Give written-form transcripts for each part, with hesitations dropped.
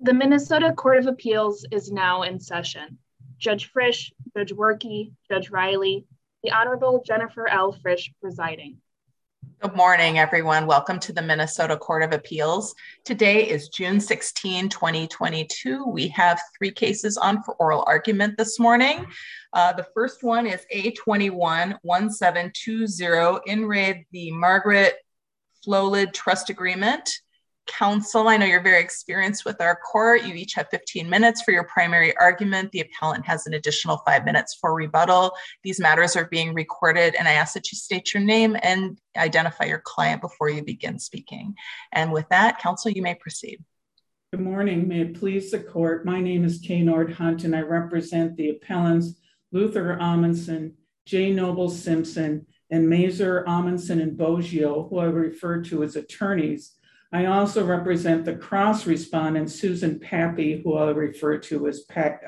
The Minnesota Court of Appeals is now in session. Judge Frisch, Judge Werke, Judge Riley, the Honorable Jennifer L. Frisch presiding. Good morning, everyone. Welcome to the Minnesota Court of Appeals. Today is June 16, 2022. We have three cases on for oral argument this morning. The first one is A21-1720, in re the Margaret Flolid Trust Agreement. Counsel, I know you're very experienced with our court. You each have 15 minutes for your primary argument. The appellant has an additional 5 minutes for rebuttal. These matters are being recorded, and I ask that you state your name and identify your client before you begin speaking. And with that, counsel, you may proceed. Good morning. May it please the court. My name is Kay Nord Hunt, and I represent the appellants Luther Amundson, J. Noble Simpson, and Mazer Amundson and Boggio, who I refer to as attorneys. I also represent the cross respondent, Susan Pappy, who I'll refer to as Pape.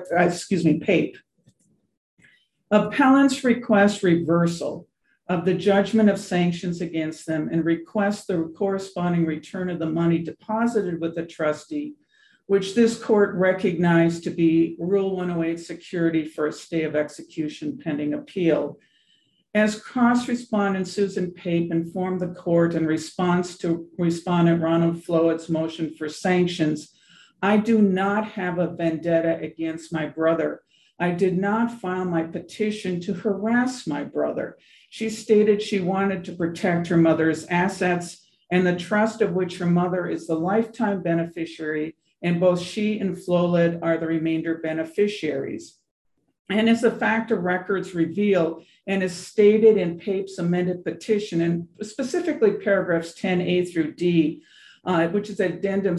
Appellants request reversal of the judgment of sanctions against them and request the corresponding return of the money deposited with the trustee, which this court recognized to be Rule 108 security for a stay of execution pending appeal. As cross-respondent Susan Pape informed the court in response to respondent Ronald Flolid's motion for sanctions, I do not have a vendetta against my brother. I did not file my petition to harass my brother. She stated she wanted to protect her mother's assets and the trust of which her mother is the lifetime beneficiary, and both she and Flolid are the remainder beneficiaries. And as the fact of records reveal, and is stated in Pape's amended petition, and specifically paragraphs 10A through D, which is addendum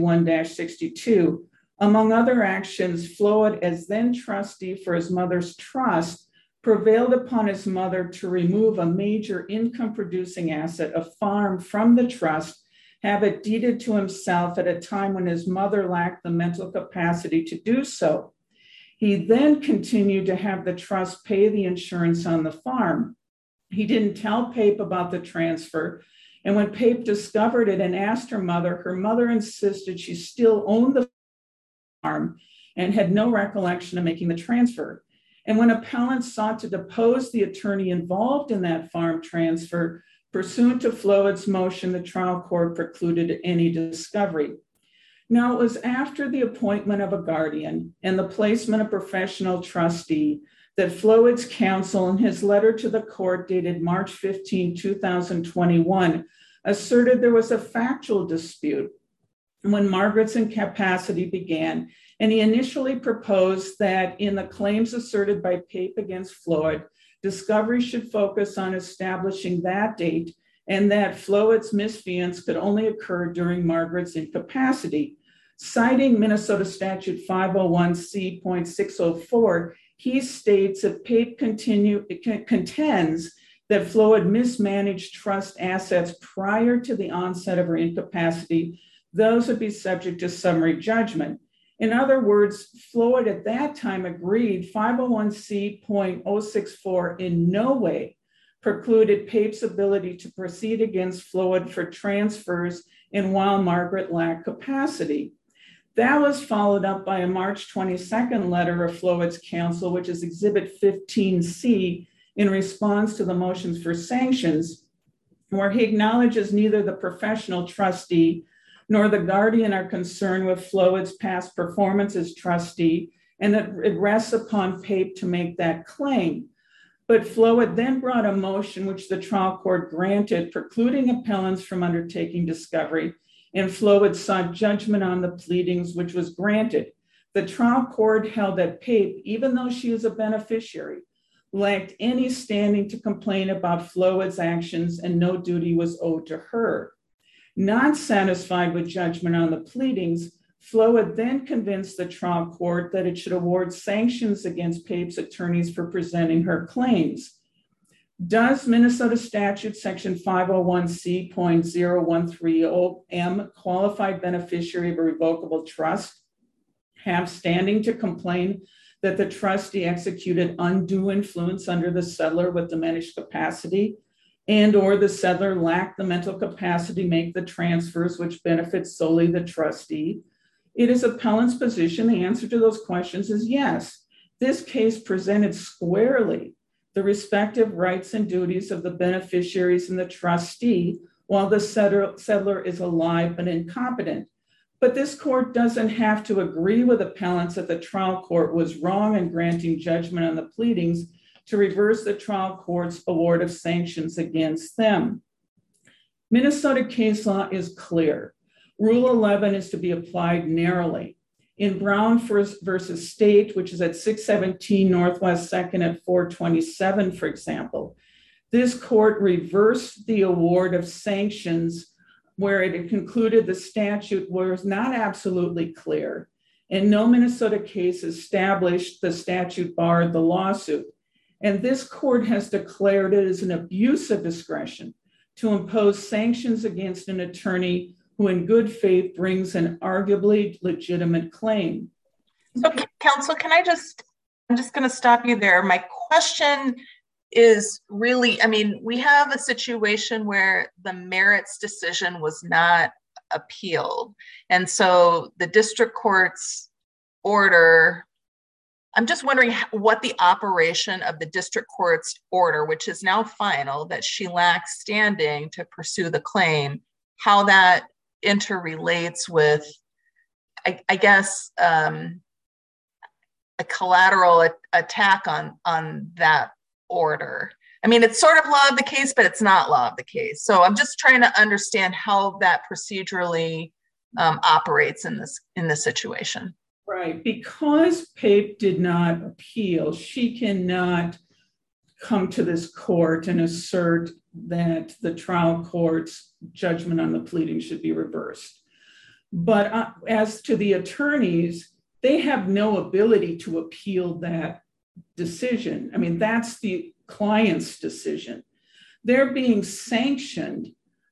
61-62, among other actions, Flolid, as then trustee for his mother's trust, prevailed upon his mother to remove a major income-producing asset, a farm, from the trust, have it deeded to himself at a time when his mother lacked the mental capacity to do so. He then continued to have the trust pay the insurance on the farm. He didn't tell Pape about the transfer. And when Pape discovered it and asked her mother insisted she still owned the farm and had no recollection of making the transfer. And when appellants sought to depose the attorney involved in that farm transfer, pursuant to Flolid's motion, the trial court precluded any discovery. Now, it was after the appointment of a guardian and the placement of professional trustee that Flolid's counsel, in his letter to the court dated March 15, 2021, asserted there was a factual dispute when Margaret's incapacity began, and he initially proposed that in the claims asserted by Pape against Flolid, discovery should focus on establishing that date and that Flolid's misfeasance could only occur during Margaret's incapacity. Citing Minnesota Statute 501C.604, he states that Pape contends that Flolid mismanaged trust assets prior to the onset of her incapacity. Those would be subject to summary judgment. In other words, Flolid at that time agreed 501C.064 in no way precluded Pape's ability to proceed against Flolid for transfers and while Margaret lacked capacity. That was followed up by a March 22nd letter of Flolid's counsel, which is Exhibit 15C, in response to the motions for sanctions, where he acknowledges neither the professional trustee nor the guardian are concerned with Flolid's past performance as trustee, and that it rests upon Pape to make that claim. But Flolid then brought a motion which the trial court granted, precluding appellants from undertaking discovery, and Flolid sought judgment on the pleadings, which was granted. The trial court held that Pape, even though she is a beneficiary, lacked any standing to complain about Flolid's actions and no duty was owed to her. Not satisfied with judgment on the pleadings, Flolid then convinced the trial court that it should award sanctions against Pape's attorneys for presenting her claims. Does Minnesota Statute Section 501C.013M, qualified beneficiary of a revocable trust, have standing to complain that the trustee executed undue influence under the settlor with diminished capacity, and or the settlor lacked the mental capacity to make the transfers which benefit solely the trustee? It is appellant's position. The answer to those questions is yes. This case presented squarely the respective rights and duties of the beneficiaries and the trustee while the settlor is alive but incompetent. But this court doesn't have to agree with appellants that the trial court was wrong in granting judgment on the pleadings to reverse the trial court's award of sanctions against them. Minnesota case law is clear. Rule 11 is to be applied narrowly. In Brown versus State, which is at 617 Northwest 2nd at 427, for example, this court reversed the award of sanctions where it concluded the statute was not absolutely clear, and no Minnesota case established the statute barred the lawsuit. And this court has declared it as an abuse of discretion to impose sanctions against an attorney who in good faith brings an arguably legitimate claim. So, counsel, I'm just going to stop you there. My question is really, we have a situation where the merits decision was not appealed. And so the district court's order, I'm just wondering what the operation of the district court's order, which is now final, that she lacks standing to pursue the claim, how that interrelates with, I guess, a collateral attack on that order. It's sort of law of the case, but it's not law of the case. So I'm just trying to understand how that procedurally operates in this situation. Right, because Pape did not appeal, she cannot come to this court and assert that the trial court's judgment on the pleading should be reversed. But as to the attorneys, they have no ability to appeal that decision. That's the client's decision. They're being sanctioned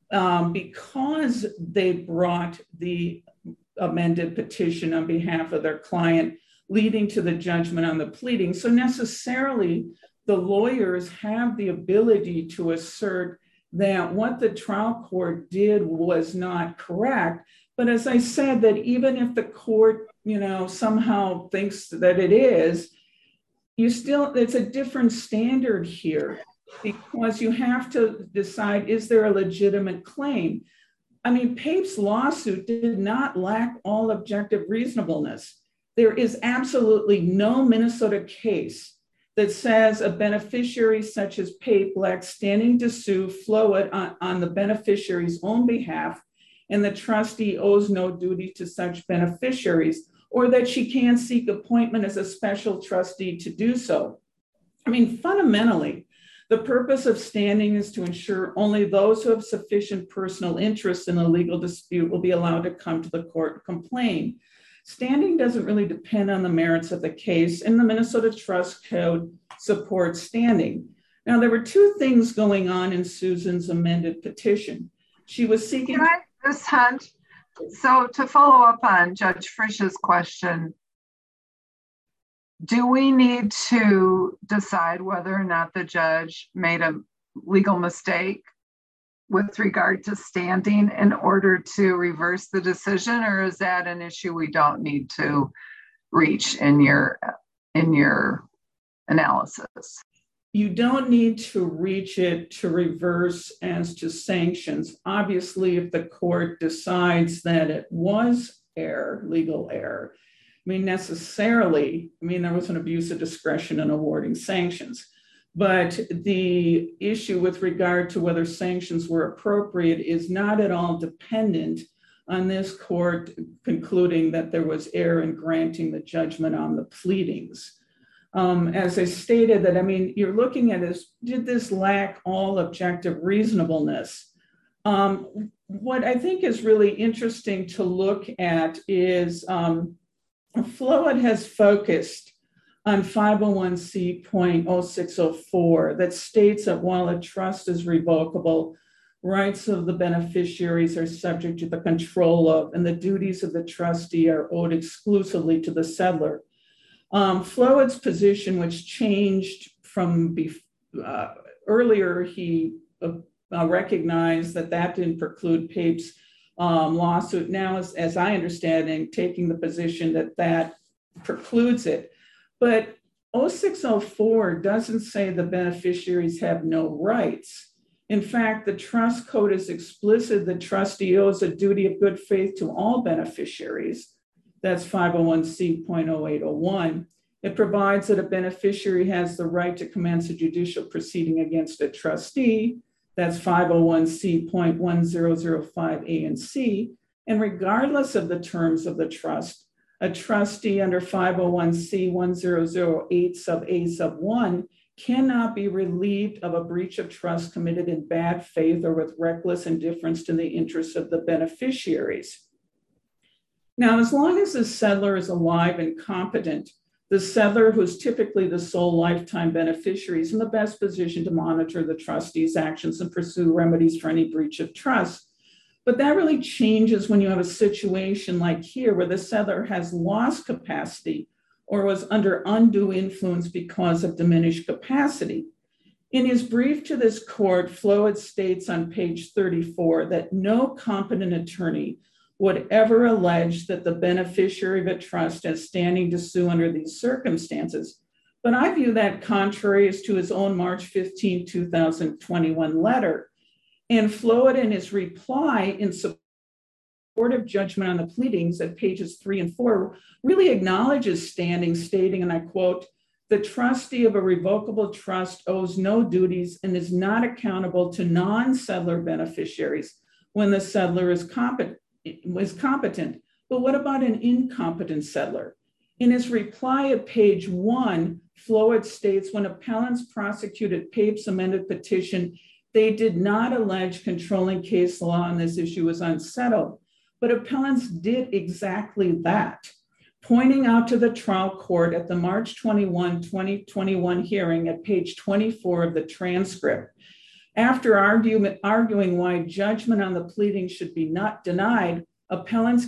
because they brought the amended petition on behalf of their client, leading to the judgment on the pleading. So necessarily, the lawyers have the ability to assert that what the trial court did was not correct. But as I said, that even if the court, somehow thinks that it is, it's a different standard here, because you have to decide, is there a legitimate claim? Pape's lawsuit did not lack all objective reasonableness. There is absolutely no Minnesota case that says a beneficiary such as Pape lacks standing to sue Flowood on the beneficiary's own behalf, and the trustee owes no duty to such beneficiaries, or that she can seek appointment as a special trustee to do so. Fundamentally, the purpose of standing is to ensure only those who have sufficient personal interest in a legal dispute will be allowed to come to the court and complain. Standing doesn't really depend on the merits of the case, and the Minnesota Trust Code supports standing. Now, there were two things going on in Susan's amended petition. She was seeking— Ms. Hunt, so to follow up on Judge Frisch's question, do we need to decide whether or not the judge made a legal mistake with regard to standing in order to reverse the decision, or is that an issue we don't need to reach in your analysis? You don't need to reach it to reverse as to sanctions. Obviously, if the court decides that it was legal error, necessarily, there was an abuse of discretion in awarding sanctions. But the issue with regard to whether sanctions were appropriate is not at all dependent on this court concluding that there was error in granting the judgment on the pleadings. As I stated, that, you're looking at this, did this lack all objective reasonableness? What I think is really interesting to look at is Flowood has focused on 501c.0604 that states that while a trust is revocable, rights of the beneficiaries are subject to the control of, and the duties of the trustee are owed exclusively to the settlor. Flowood's position, which changed from earlier, he recognized that didn't preclude Pape's lawsuit now, as I understand it, taking the position that that precludes it. But 0604 doesn't say the beneficiaries have no rights. In fact, the trust code is explicit that trustee owes a duty of good faith to all beneficiaries. That's 501c.0801. It provides that a beneficiary has the right to commence a judicial proceeding against a trustee. That's 501c.1005a and c. And regardless of the terms of the trust, a trustee under 501c.1008 sub a sub 1 cannot be relieved of a breach of trust committed in bad faith or with reckless indifference to the interests of the beneficiaries. Now, as long as the settlor is alive and competent, the settlor, who's typically the sole lifetime beneficiary, is in the best position to monitor the trustee's actions and pursue remedies for any breach of trust. But that really changes when you have a situation like here where the settlor has lost capacity or was under undue influence because of diminished capacity. In his brief to this court, Floyd states on page 34 that no competent attorney would ever allege that the beneficiary of a trust has standing to sue under these circumstances. But I view that contrary as to his own March 15, 2021 letter. And Floyd, in his reply in support of judgment on the pleadings at pages 3 and 4, really acknowledges standing, stating, and I quote, "The trustee of a revocable trust owes no duties and is not accountable to non-settlor beneficiaries when the settlor is competent. But what about an incompetent settlor?" In his reply at page 1, Floyd states, when appellants prosecuted PAPE's amended petition, they did not allege controlling case law on this issue was unsettled. But appellants did exactly that, pointing out to the trial court at the March 21, 2021 hearing at page 24 of the transcript. After arguing why judgment on the pleading should be not denied, appellants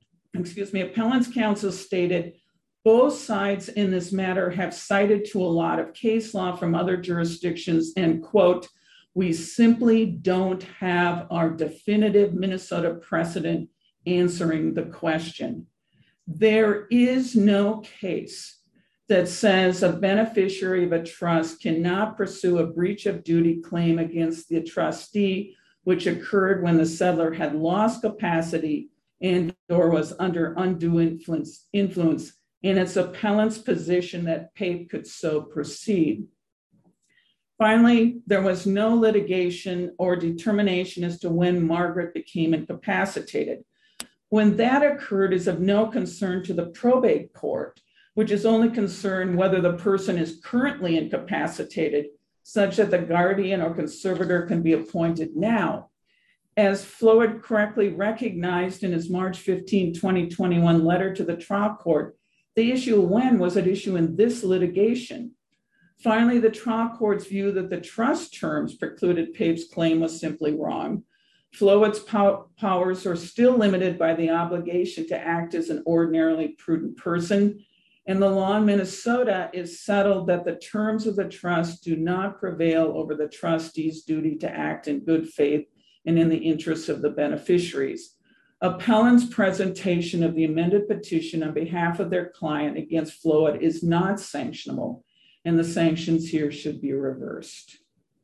counsel stated, both sides in this matter have cited to a lot of case law from other jurisdictions and quote, "We simply don't have our definitive Minnesota precedent answering the question." There is no case that says a beneficiary of a trust cannot pursue a breach of duty claim against the trustee, which occurred when the settlor had lost capacity and or was under undue influence in its appellant's position that PAPE could so proceed. Finally, there was no litigation or determination as to when Margaret became incapacitated. When that occurred is of no concern to the probate court, which is only concerned whether the person is currently incapacitated, such that the guardian or conservator can be appointed now. As Floyd correctly recognized in his March 15, 2021 letter to the trial court, the issue of when was at issue in this litigation. Finally, the trial court's view that the trust terms precluded PAPE's claim was simply wrong. Floyd's powers are still limited by the obligation to act as an ordinarily prudent person, and the law in Minnesota is settled that the terms of the trust do not prevail over the trustee's duty to act in good faith and in the interests of the beneficiaries. Appellant's presentation of the amended petition on behalf of their client against Floyd is not sanctionable, and the sanctions here should be reversed.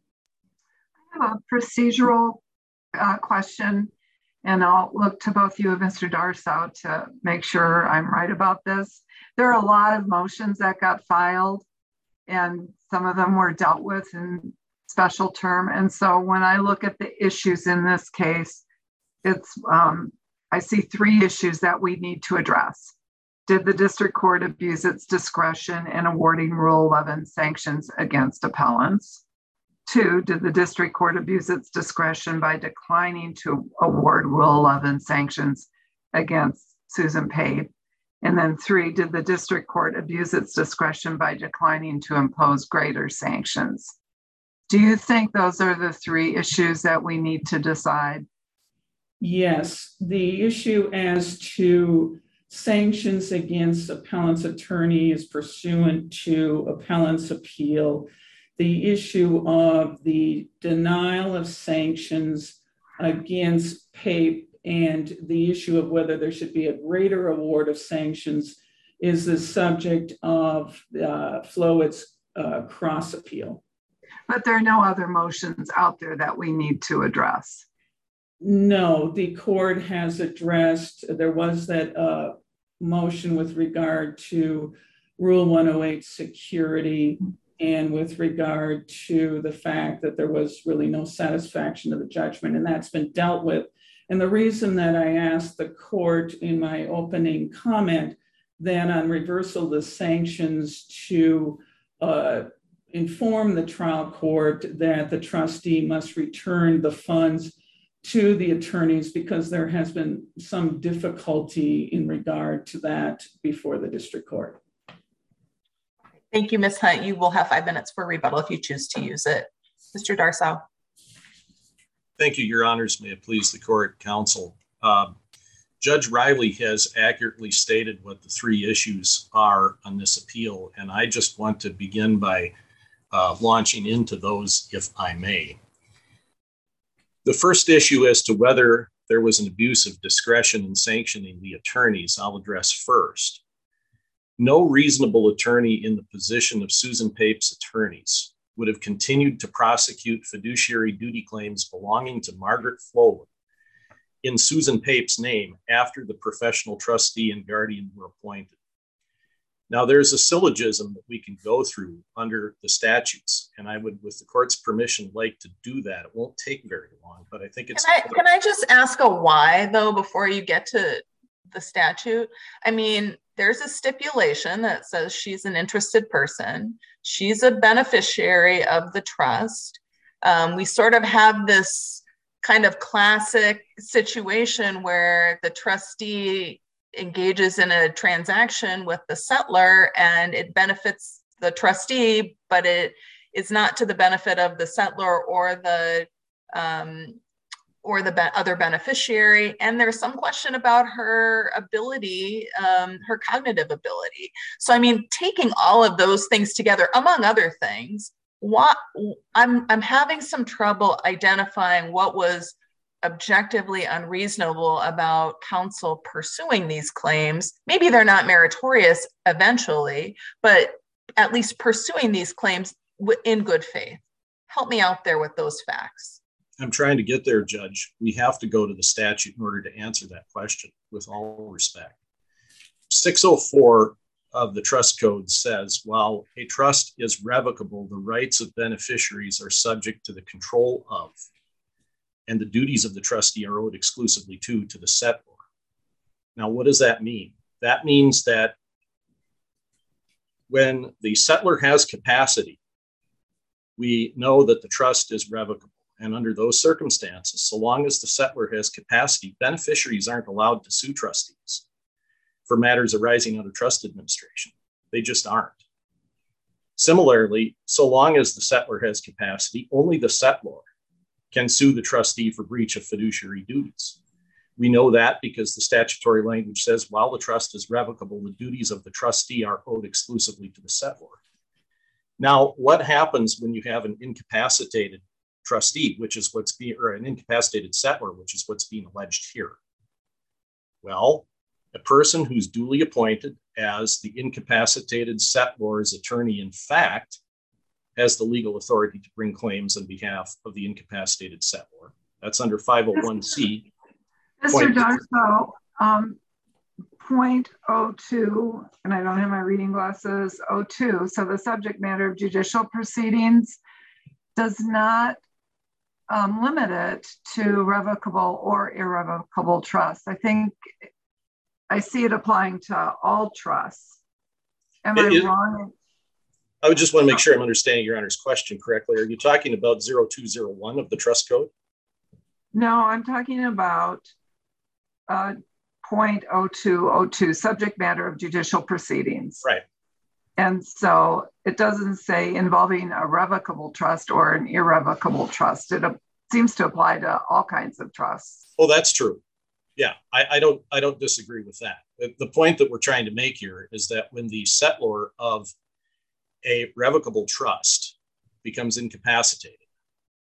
I have a procedural question, and I'll look to both you and Mr. Darsow to make sure I'm right about this. There are a lot of motions that got filed, and some of them were dealt with in special term. And so when I look at the issues in this case, I see three issues that we need to address. Did the district court abuse its discretion in awarding Rule 11 sanctions against appellants? 2, did the district court abuse its discretion by declining to award Rule 11 sanctions against Susan PAPE? And then 3, did the district court abuse its discretion by declining to impose greater sanctions? Do you think those are the three issues that we need to decide? Yes, the issue as to sanctions against appellant's attorney is pursuant to appellant's appeal. The issue of the denial of sanctions against PAPE and the issue of whether there should be a greater award of sanctions is the subject of Flowood's cross appeal. But there are no other motions out there that we need to address. No, the court has addressed, there was that motion with regard to Rule 108 security and with regard to the fact that there was really no satisfaction of the judgment, and that's been dealt with. And the reason that I asked the court in my opening comment then on reversal of the sanctions to inform the trial court that the trustee must return the funds to the attorneys because there has been some difficulty in regard to that before the district court. Thank you, Ms. Hunt. You will have 5 minutes for rebuttal if you choose to use it. Mr. Darsow. Thank you, Your Honors. May it please the court, counsel. Judge Riley has accurately stated what the 3 issues are on this appeal, and I just want to begin by launching into those, if I may. The first issue as to whether there was an abuse of discretion in sanctioning the attorneys, I'll address first. No reasonable attorney in the position of Susan Pape's attorneys would have continued to prosecute fiduciary duty claims belonging to Margaret Flowood in Susan Pape's name after the professional trustee and guardian were appointed. Now, there's a syllogism that we can go through under the statutes, and I would, with the court's permission, like to do that. It won't take very long, but I think it's... Can I just ask a why, though, before you get to the statute? I mean, there's a stipulation that says she's an interested person. She's a beneficiary of the trust. We sort of have this kind of classic situation where the trustee engages in a transaction with the settlor and it benefits the trustee, but it is not to the benefit of the settlor or the other beneficiary. And there's some question about her ability, her cognitive ability. So, I mean, taking all of those things together, among other things, I'm having some trouble identifying what was objectively unreasonable about counsel pursuing these claims. Maybe they're not meritorious eventually, but at least pursuing these claims in good faith. Help me out there with those facts. I'm trying to get there, Judge. We have to go to the statute in order to answer that question, with all respect. 604 of the trust code says, while a trust is revocable, the rights of beneficiaries are subject to the control of, and the duties of the trustee are owed exclusively to the settlor. Now, what does that mean? That means that when the settlor has capacity, we know that the trust is revocable. And under those circumstances, so long as the settlor has capacity, beneficiaries aren't allowed to sue trustees for matters arising out of trust administration. They just aren't. Similarly, so long as the settlor has capacity, only the settlor can sue the trustee for breach of fiduciary duties. We know that because the statutory language says, while the trust is revocable, the duties of the trustee are owed exclusively to the settlor. Now, what happens when you have an incapacitated trustee, which is what's being, or an incapacitated settlor, which is what's being alleged here? Well, a person who's duly appointed as the incapacitated settlor's attorney, in fact, has the legal authority to bring claims on behalf of the incapacitated settlor. That's under 501c. Mr. Darsow, point 02, and I don't have my reading glasses, 02. So the subject matter of judicial proceedings does not limit it to revocable or irrevocable trusts. I think I see it applying to all trusts. Am I wrong? I would just want to make sure I'm understanding Your Honor's question correctly. Are you talking about 0201 of the trust code? No, I'm talking about point 0202, subject matter of judicial proceedings. Right. And so it doesn't say involving a revocable trust or an irrevocable trust. It seems to apply to all kinds of trusts. Oh, that's true. Yeah, I don't disagree with that. The point that we're trying to make here is that when the settlor of a revocable trust becomes incapacitated,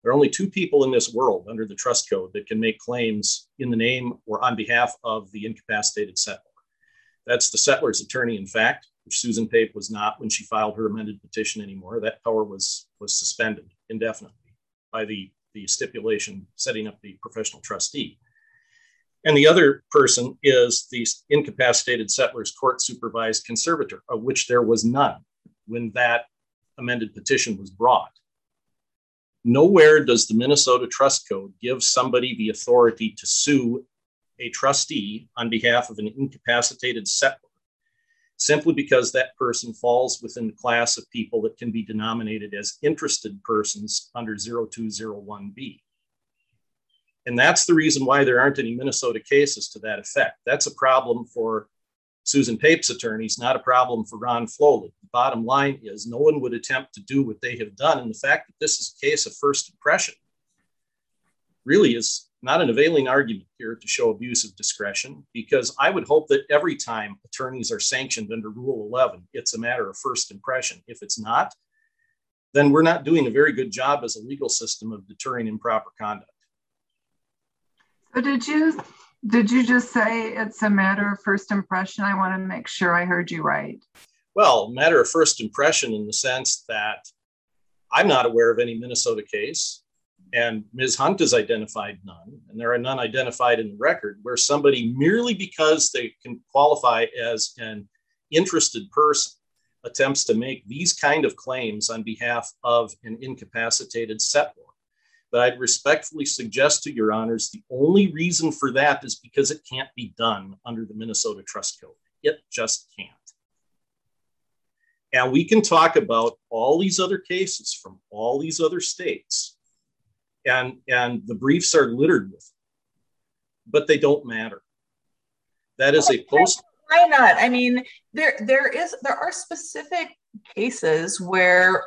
There are only two people in this world under the trust code that can make claims in the name or on behalf of the incapacitated settlor. That's the settler's attorney in fact, which Susan Pape was not when she filed her amended petition anymore. That power was suspended indefinitely by the stipulation setting up the professional trustee. And the other person is the incapacitated settlor's court supervised conservator, of which there was none when that amended petition was brought. Nowhere does the Minnesota Trust Code give somebody the authority to sue a trustee on behalf of an incapacitated settlor simply because that person falls within the class of people that can be denominated as interested persons under 0201B. And that's the reason why there aren't any Minnesota cases to that effect. That's a problem for Susan Pape's attorneys, not a problem for Ron Flowley. The bottom line is no one would attempt to do what they have done. And the fact that this is a case of first impression really is not an availing argument here to show abuse of discretion, because I would hope that every time attorneys are sanctioned under Rule 11, it's a matter of first impression. If it's not, then we're not doing a very good job as a legal system of deterring improper conduct. So did you just say it's a matter of first impression? I want to make sure I heard you right. Well, matter of first impression in the sense that I'm not aware of any Minnesota case, and Ms. Hunt has identified none, and there are none identified in the record, where somebody merely because they can qualify as an interested person attempts to make these kind of claims on behalf of an incapacitated settlor. But I'd respectfully suggest to your honors, the only reason for that is because it can't be done under the Minnesota Trust Code. It just can't. And we can talk about all these other cases from all these other states, and the briefs are littered with them, but they don't matter. That is a post. Why not? I mean, there are specific cases where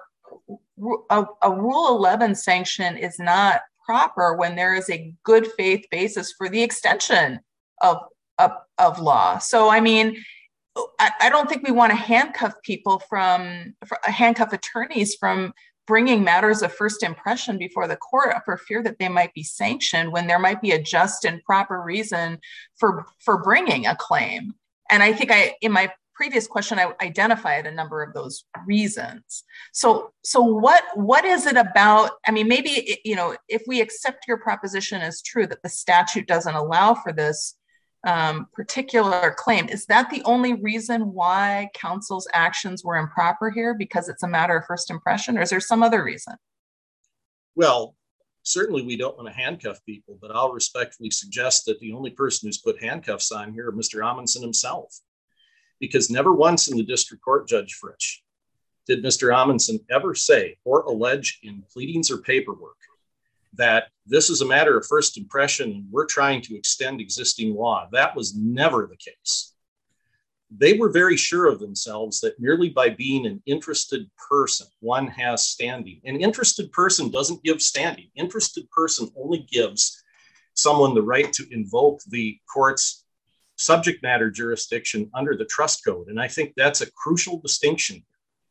a Rule 11 sanction is not proper when there is a good faith basis for the extension of law. So, I mean, I don't think we want to handcuff people handcuff attorneys from bringing matters of first impression before the court for fear that they might be sanctioned when there might be a just and proper reason for bringing a claim. And I think in my previous question, I identified a number of those reasons. So what is it about? I mean, maybe, if we accept your proposition as true that the statute doesn't allow for this particular claim, is that the only reason why counsel's actions were improper here, because it's a matter of first impression, or is there some other reason? Well, certainly we don't want to handcuff people, but I'll respectfully suggest that the only person who's put handcuffs on here is Mr. Amundsen himself, because never once in the district court, Judge Fritsch, did Mr. Amundsen ever say or allege in pleadings or paperwork that this is a matter of first impression and we're trying to extend existing law. That was never the case. They were very sure of themselves that merely by being an interested person, one has standing. An interested person doesn't give standing. Interested person only gives someone the right to invoke the court's subject matter jurisdiction under the trust code. And I think that's a crucial distinction.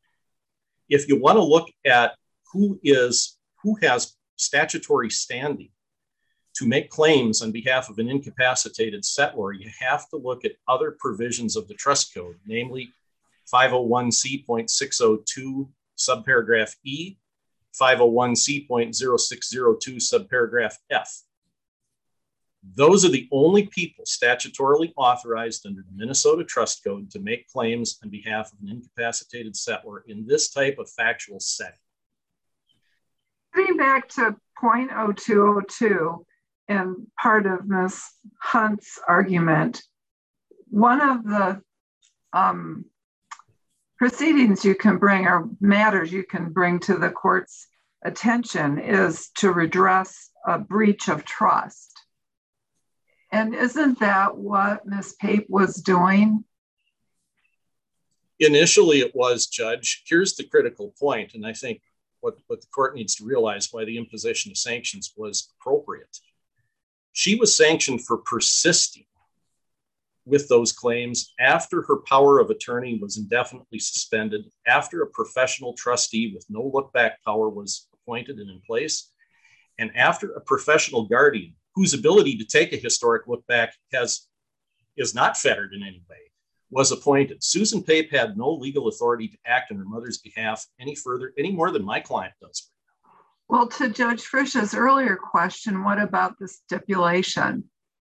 If you want to look at who has statutory standing to make claims on behalf of an incapacitated settlor, you have to look at other provisions of the trust code, namely 501c.602 subparagraph E, 501c.0602 subparagraph F. Those are the only people statutorily authorized under the Minnesota Trust Code to make claims on behalf of an incapacitated settlor in this type of factual setting. Getting back to point 0202 and part of Ms. Hunt's argument, one of the proceedings you can bring or matters you can bring to the court's attention is to redress a breach of trust. And isn't that what Ms. Pape was doing? Initially it was, Judge. Here's the critical point, and I think what the court needs to realize why the imposition of sanctions was appropriate. She was sanctioned for persisting with those claims after her power of attorney was indefinitely suspended, after a professional trustee with no look-back power was appointed and in place, And after a professional guardian whose ability to take a historic look back is not fettered in any way, was appointed, Susan Pape had no legal authority to act on her mother's behalf any more than my client does. Well, to Judge Frisch's earlier question, what about the stipulation?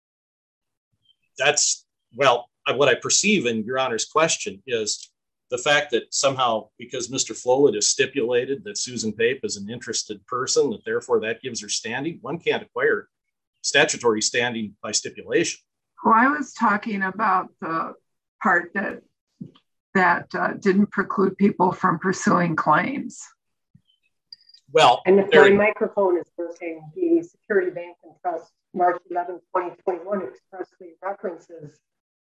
What I perceive in Your Honor's question is the fact that somehow, because Mr. Flowlett has stipulated that Susan Pape is an interested person, that therefore that gives her standing. One can't acquire statutory standing by stipulation. Well, I was talking about the part that didn't preclude people from pursuing claims. Well, and if my microphone is working, the Security Bank and Trust March 11, 2021 expressly references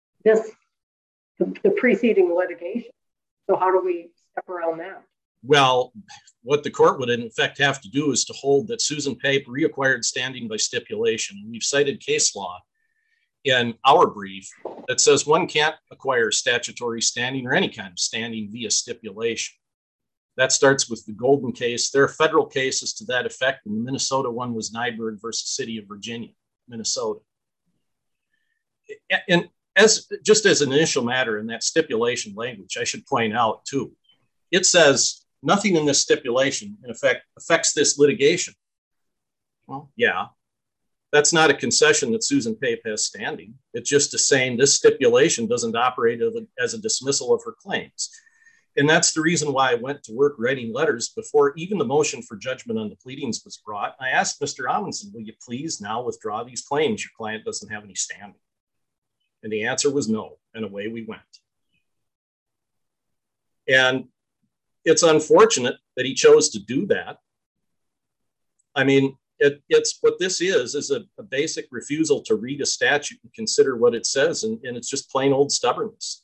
the preceding litigation. So how do we step around that? Well, what the court would in effect have to do is to hold that Susan Pape reacquired standing by stipulation. We've cited case law in our brief that says one can't acquire statutory standing or any kind of standing via stipulation. That starts with the Golden case. There are federal cases to that effect, and the Minnesota one was Nyberg versus City of Virginia, Minnesota. And just as an initial matter in that stipulation language, I should point out too, it says nothing in this stipulation in effect affects this litigation. Well, yeah, that's not a concession that Susan Pape has standing. It's just saying this stipulation doesn't operate as a dismissal of her claims. And that's the reason why I went to work writing letters before even the motion for judgment on the pleadings was brought. I asked Mr. Amundsen, will you please now withdraw these claims? Your client doesn't have any standing. And the answer was no, and away we went. And it's unfortunate that he chose to do that. I mean, it's what this is a basic refusal to read a statute and consider what it says, and it's just plain old stubbornness.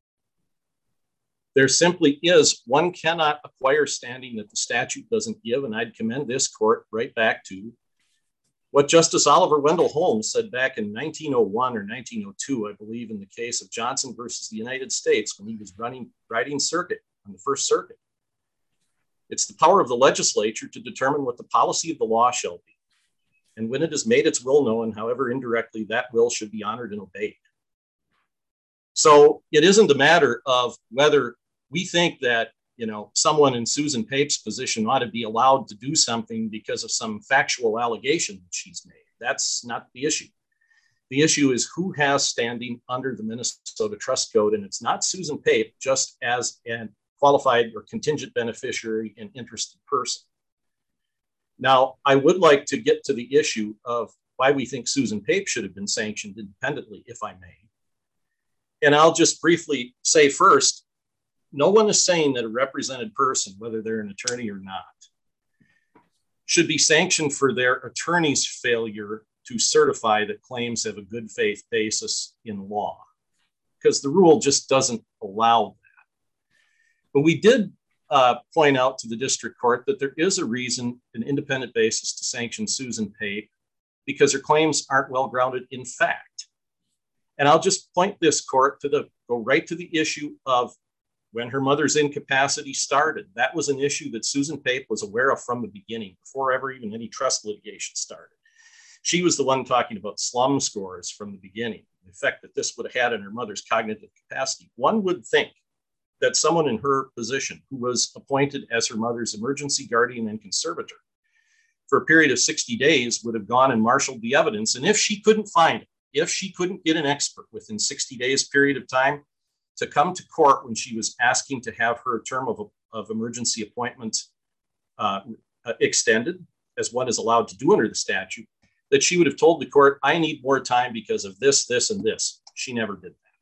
There simply is, one cannot acquire standing that the statute doesn't give, and I'd commend this court right back to what Justice Oliver Wendell Holmes said back in 1901 or 1902, I believe, in the case of Johnson versus the United States when he was riding circuit on the First Circuit. It's the power of the legislature to determine what the policy of the law shall be. And when it has made its will known, however indirectly, that will should be honored and obeyed. So it isn't a matter of whether we think that, someone in Susan Pape's position ought to be allowed to do something because of some factual allegation that she's made. That's not the issue. The issue is who has standing under the Minnesota Trust Code, and it's not Susan Pape just as a qualified or contingent beneficiary and interested person. Now, I would like to get to the issue of why we think Susan Pape should have been sanctioned independently, if I may. And I'll just briefly say first, no one is saying that a represented person, whether they're an attorney or not, should be sanctioned for their attorney's failure to certify that claims have a good faith basis in law, because the rule just doesn't allow that. But we did point out to the district court that there is a reason, an independent basis to sanction Susan Pape, because her claims aren't well grounded in fact. And I'll just point this court to go right to the issue of when her mother's incapacity started. That was an issue that Susan Pape was aware of from the beginning, before ever even any trust litigation started. She was the one talking about slum scores from the beginning, the effect that this would have had on her mother's cognitive capacity. One would think that someone in her position who was appointed as her mother's emergency guardian and conservator for a period of 60 days would have gone and marshaled the evidence. And if she couldn't find it, if she couldn't get an expert within 60 days period of time to come to court when she was asking to have her term of emergency appointment extended, as one is allowed to do under the statute, that she would have told the court, I need more time because of this, this, and this. She never did that.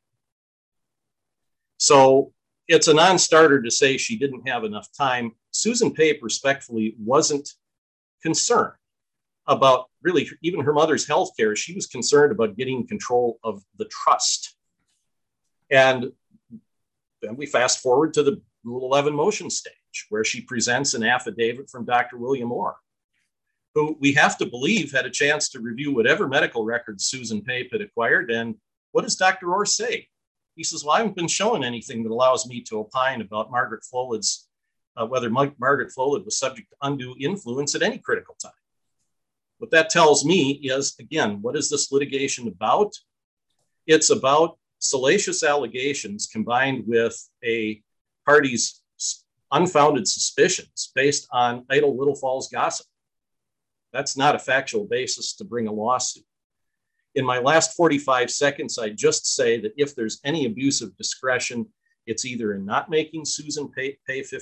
So it's a non-starter to say she didn't have enough time. Susan Pape respectfully wasn't concerned about really even her mother's health care. She was concerned about getting control of the trust. And then we fast forward to the Rule 11 motion stage, where she presents an affidavit from Dr. William Orr, who we have to believe had a chance to review whatever medical records Susan Pape had acquired. And what does Dr. Orr say? He says, well, I haven't been shown anything that allows me to opine about Margaret Flowled's, whether Margaret Flowled was subject to undue influence at any critical time. What that tells me is, again, what is this litigation about? It's about salacious allegations combined with a party's unfounded suspicions based on idle Little Falls gossip. That's not a factual basis to bring a lawsuit. In my last 45 seconds, I just say that if there's any abuse of discretion, it's either in not making Susan pay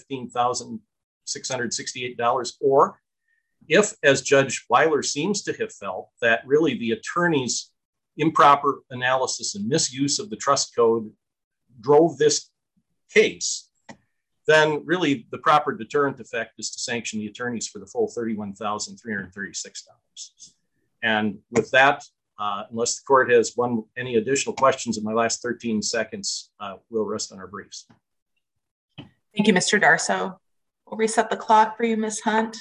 $15,668, or if, as Judge Weiler seems to have felt, that really the attorney's improper analysis and misuse of the trust code drove this case, then really the proper deterrent effect is to sanction the attorneys for the full $31,336. And with that, unless the court has any additional questions in my last 13 seconds, we'll rest on our briefs. Thank you, Mr. Darso. We'll reset the clock for you, Ms. Hunt.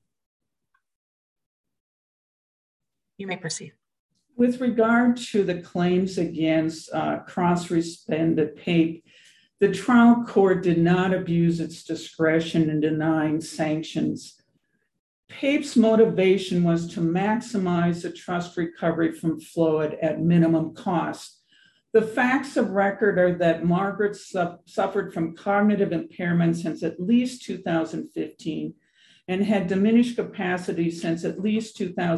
You may proceed. With regard to the claims against cross-respondent Pape, the trial court did not abuse its discretion in denying sanctions. Pape's motivation was to maximize the trust recovery from Floyd at minimum cost. The facts of record are that Margaret suffered from cognitive impairment since at least 2015 and had diminished capacity since at least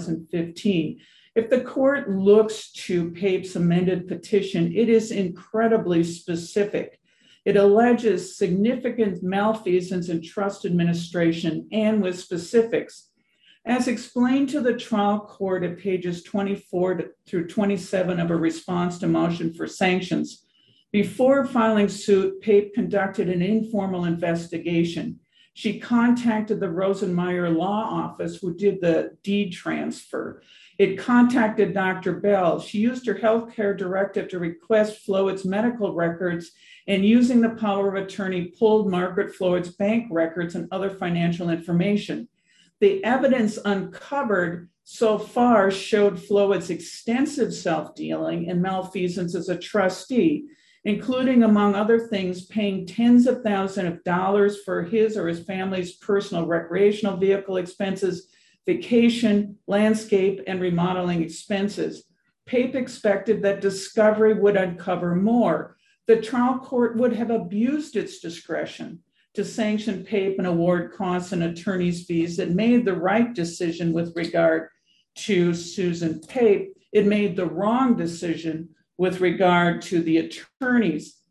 2015. If the court looks to Pape's amended petition, it is incredibly specific. It alleges significant malfeasance in trust administration and with specifics. As explained to the trial court at pages 24 through 27 of a response to motion for sanctions, before filing suit, Pape conducted an informal investigation. She contacted the Rosenmeyer Law Office, who did the deed transfer. It contacted Dr. Bell. She used her healthcare directive to request Floyd's medical records, and using the power of attorney, pulled Margaret Floyd's bank records and other financial information. The evidence uncovered so far showed Floyd's extensive self-dealing and malfeasance as a trustee, including, among other things, paying tens of thousands of dollars for his or his family's personal recreational vehicle expenses, vacation, landscape, and remodeling expenses. Pape expected that discovery would uncover more. The trial court would have abused its discretion to sanction Pape and award costs and attorney's fees. It made the right decision with regard to Susan Pape. It made the wrong decision with regard to the attorneys.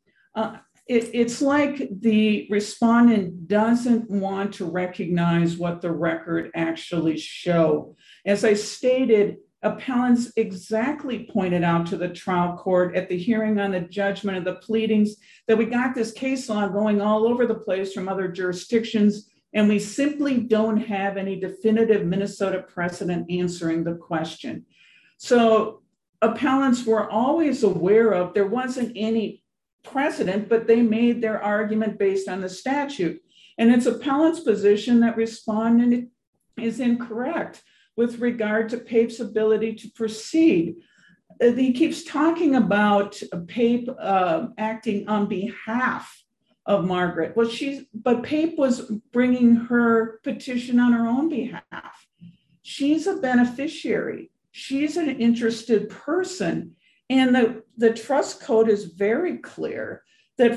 It's like the respondent doesn't want to recognize what the record actually show. As I stated, appellants exactly pointed out to the trial court at the hearing on the judgment of the pleadings that we got this case law going all over the place from other jurisdictions, and we simply don't have any definitive Minnesota precedent answering the question. So appellants were always aware of, there wasn't any precedent, but they made their argument based on the statute. And it's appellant's position that respondent is incorrect with regard to Pape's ability to proceed. He keeps talking about Pape acting on behalf of Margaret. But Pape was bringing her petition on her own behalf. She's a beneficiary. She's an interested person. And the trust code is very clear that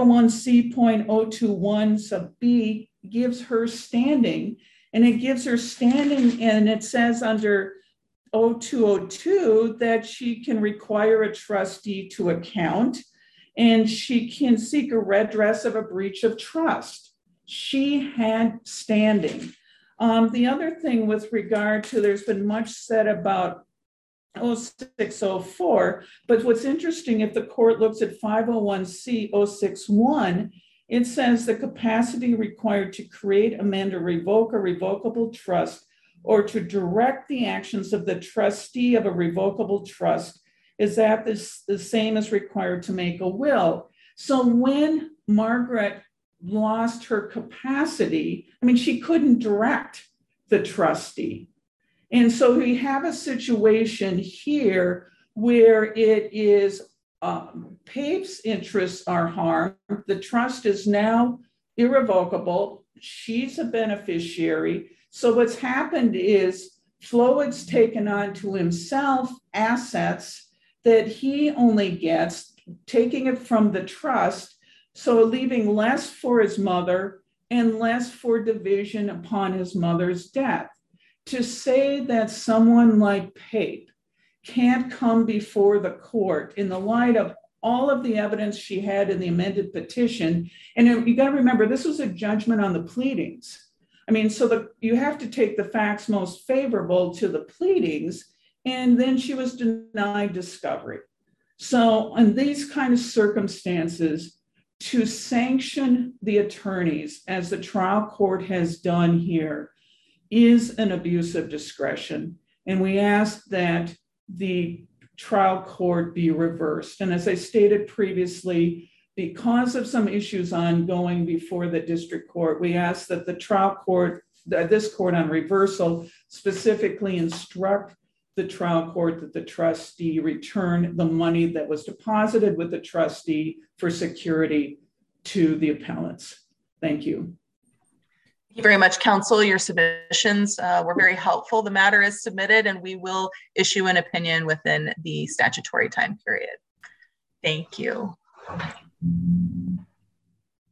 501c.021 sub B gives her standing, and it gives her standing, and it says under 0202 that she can require a trustee to account, and she can seek a redress of a breach of trust. She had standing. The other thing with regard to, there's been much said about 0604, but what's interesting, if the court looks at 501c.061, it says the capacity required to create, amend, or revoke a revocable trust or to direct the actions of the trustee of a revocable trust is that the same as required to make a will. So when Margaret lost her capacity, she couldn't direct the trustee. And so we have a situation here where it is Pape's interests are harmed. The trust is now irrevocable. She's a beneficiary. So what's happened is Flowig's taken on to himself assets that he only gets, taking it from the trust, so leaving less for his mother and less for division upon his mother's death. To say that someone like Pape can't come before the court in the light of all of the evidence she had in the amended petition, and you got to remember, this was a judgment on the pleadings. I mean, so you have to take the facts most favorable to the pleadings, and then she was denied discovery. So in these kind of circumstances, to sanction the attorneys, as the trial court has done here, is an abuse of discretion. And we ask that the trial court be reversed. And as I stated previously, because of some issues ongoing before the district court, we ask that the trial court, this court on reversal, specifically instruct the trial court that the trustee return the money that was deposited with the trustee for security to the appellants. Thank you. Thank you very much, counsel. Your submissions were very helpful. The matter is submitted and we will issue an opinion within the statutory time period. Thank you.